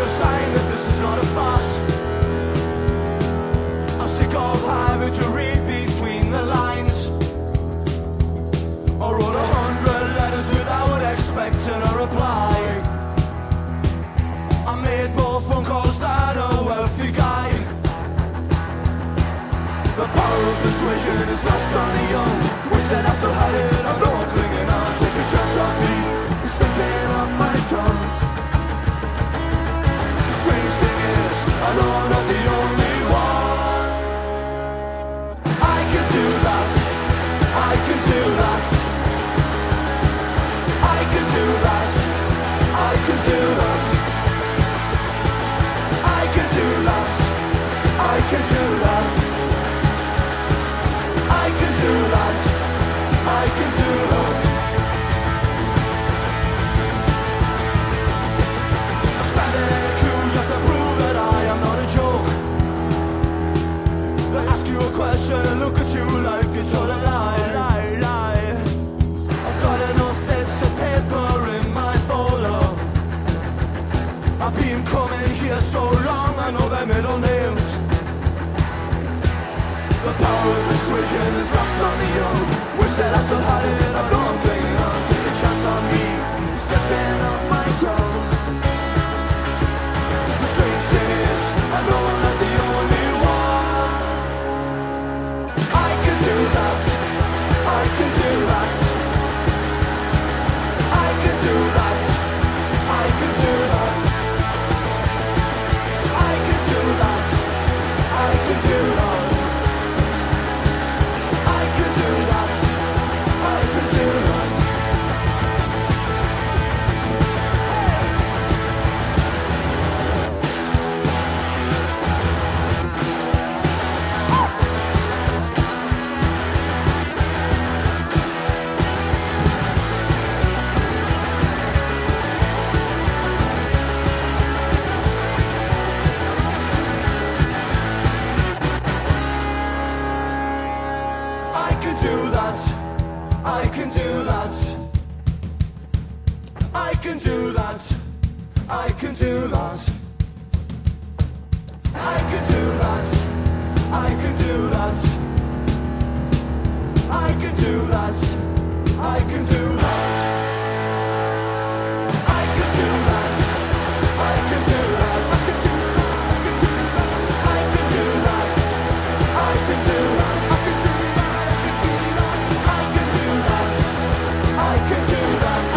a sign that this is not a farce. I'm sick of having to read between the lines. I wrote 100 letters without expecting a reply. I made more phone calls than a wealthy guy. The power of persuasion is lost on the young. Wish that I still had it, I'm no one clinging on. Take a chance on me, it's slipping off my tongue. The strange thing is, I know I'm not the only one. I can do that, I can do that. I can do that, I can do that. I can do that, I can do that. I can do that, I can do that. I'm standing in a queue just to prove that I am not a joke. They ask you a question and look at you like it's all a lie, lie, lie. I've got enough bits of paper in my folder. I've been coming here so long, I know their middle names. The power of persuasion is lost on the young. Wish that I still had it, I know I'm clinging on. Take a chance on me, slipping off my tongue. The strange thing is, I know I'm not the only one. I can do that, I can do that. I can do that, I can do that. I can do that, I can do that. I can do that, I can do that. I can do that, I can do that. I can do that, I can do that. I can do that, I can do that. I can do that, I can do that. I can do that, I can do that. I can do that, I can do that. I can do that, I can do that. I can do that,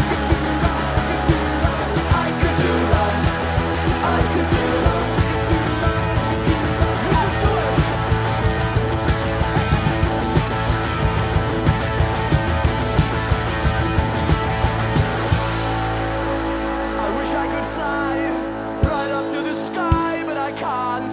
I can do that. I can do that. I wish I could fly right up to the sky, but I can't.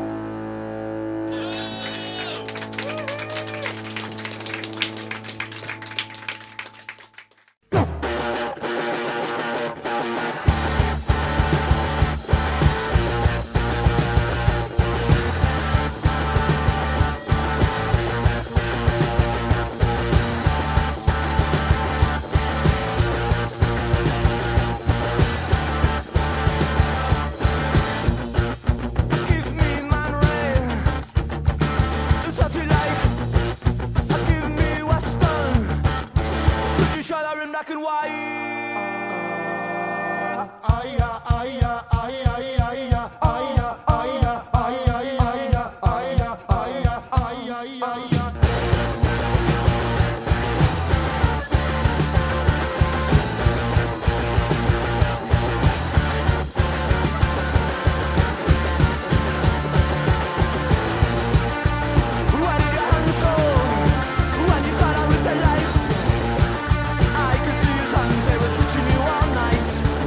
Give me Man Ray, that's what you like. Give me Western, put each other in black and white. Where did your hands go when you got on with your life? I could see his hands, they were touching you all night.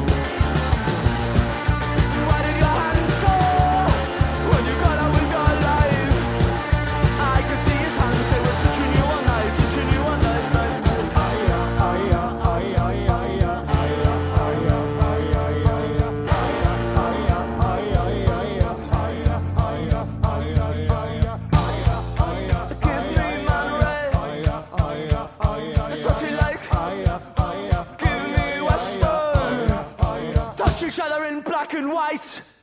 Where did your hands go when you got on with your life? I could see his hands, they were touching you all night, touching you all night, night, night. Give me Man Ray, that's what you like. Give me Western, touch each other in black and white.